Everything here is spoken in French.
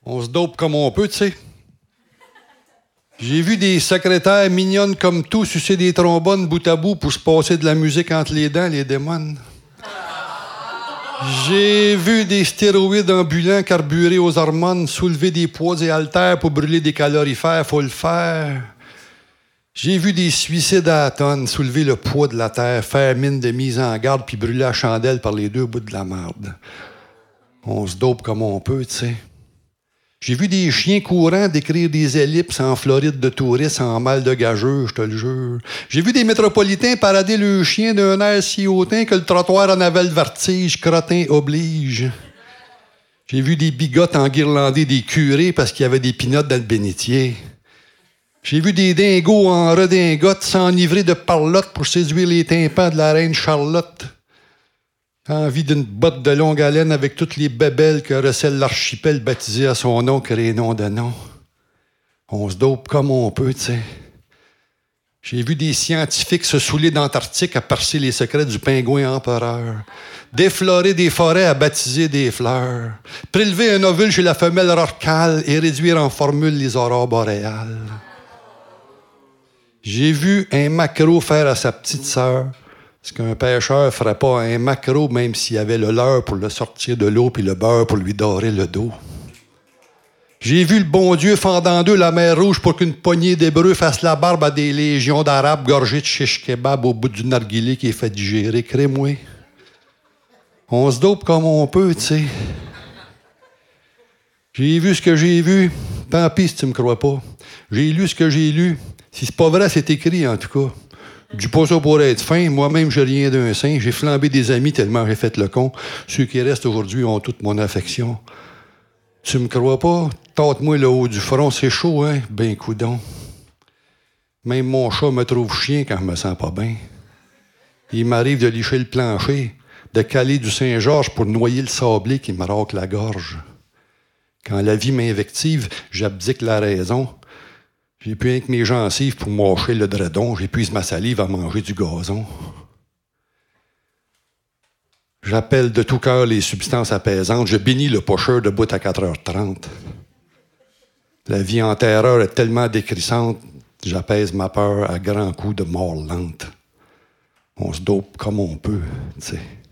On se dope comme on peut, tu sais. J'ai vu des secrétaires mignonnes comme tout sucer des trombones bout à bout pour se passer de la musique entre les dents, les démons. J'ai vu des stéroïdes ambulants carburés aux hormones soulever des poids et haltères pour brûler des calorifères, faut le faire. J'ai vu des suicides à la tonne soulever le poids de la terre, faire mine de mise en garde puis brûler la chandelle par les deux bouts de la marde. On se dope comme on peut, tu sais. J'ai vu des chiens courants décrire des ellipses en Floride de touristes en mal de gageux, je te le jure. J'ai vu des métropolitains parader le chien d'un air si hautain que le trottoir en avait le vertige, crottin oblige. J'ai vu des bigotes enguirlander des curés parce qu'il y avait des pinottes dans le bénitier. J'ai vu des dingos en redingote s'enivrer de parlotte pour séduire les tympans de la reine Charlotte. Envie d'une botte de longue haleine avec toutes les bébelles que recèle l'archipel baptisé à son nom, créé nom de nom. On se dope comme on peut, tu sais. J'ai vu des scientifiques se saouler d'Antarctique à percer les secrets du pingouin empereur. Déflorer des forêts à baptiser des fleurs. Prélever un ovule chez la femelle rorquale et réduire en formule les aurores boréales. J'ai vu un maquereau faire à sa petite sœur ce qu'un pêcheur ne ferait pas à un maquereau, même s'il avait le leurre pour le sortir de l'eau puis le beurre pour lui dorer le dos. J'ai vu le bon Dieu fendre en deux la mer Rouge pour qu'une poignée d'Hébreux fasse la barbe à des légions d'Arabes gorgés de shish kebab au bout du narguilé qui est fait digérer. Crée-moi. On se dope comme on peut, tu sais. J'ai vu ce que j'ai vu. Tant pis si tu me crois pas. J'ai lu ce que j'ai lu. Si c'est pas vrai, c'est écrit, en tout cas. Je dis pas ça pour être fin. Moi-même, j'ai rien d'un saint. J'ai flambé des amis tellement j'ai fait le con. Ceux qui restent aujourd'hui ont toute mon affection. Tu me crois pas? Tâte-moi le haut du front. C'est chaud, hein? Ben coudon. Même mon chat me trouve chien quand je me sens pas bien. Il m'arrive de licher le plancher, de caler du Saint-Georges pour noyer le sablé qui me racle la gorge. Quand la vie m'invective, j'abdique la raison. J'ai plus rien que mes gencives pour mâcher le dredon. J'épuise ma salive à manger du gazon. J'appelle de tout cœur les substances apaisantes. Je bénis le pocheur debout à 4h30. La vie en terreur est tellement décrissante, j'apaise ma peur à grands coups de mort lente. On se dope comme on peut, tu sais.